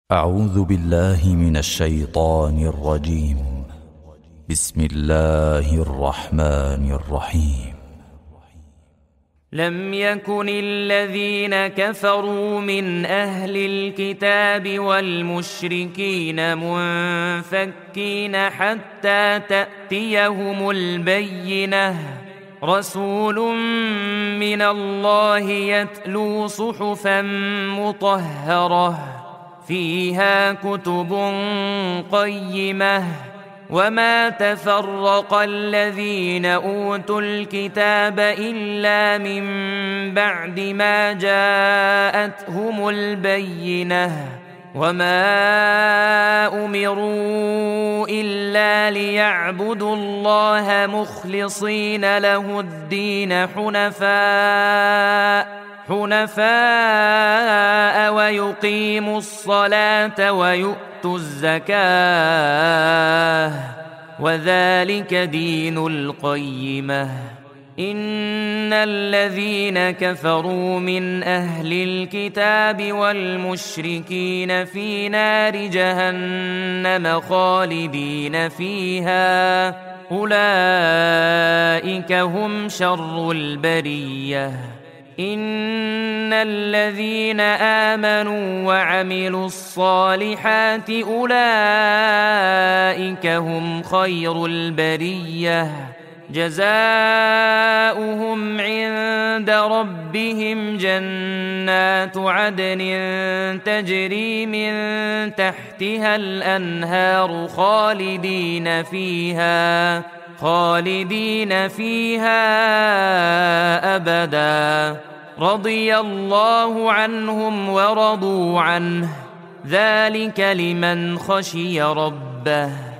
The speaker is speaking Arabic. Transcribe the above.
أعوذ بالله من الشيطان الرجيم. بسم الله الرحمن الرحيم. لم يكن الذين كفروا من أهل الكتاب والمشركين منفكين حتى تأتيهم البينة، رسول من الله يتلو صحفا مطهرة فيها كتب قيمة، وما تفرق الذين أوتوا الكتاب إلا من بعد ما جاءتهم البينة، وما أمروا إلا ليعبدوا الله مخلصين له الدين حنفاء ويقيموا الصلاة ويؤتوا الزكاة، وذلك دين القيمة. إن الذين كفروا من أهل الكتاب والمشركين في نار جهنم خالدين فيها، أولئك هم شر البرية. إن الذين آمنوا وعملوا الصالحات أولئك هم خير البرية، جزاؤهم عند ربهم جنات عدن تجري من تحتها الأنهار خالدين فيها أبدا، رضي الله عنهم ورضوا عنه، ذلك لمن خشي ربه.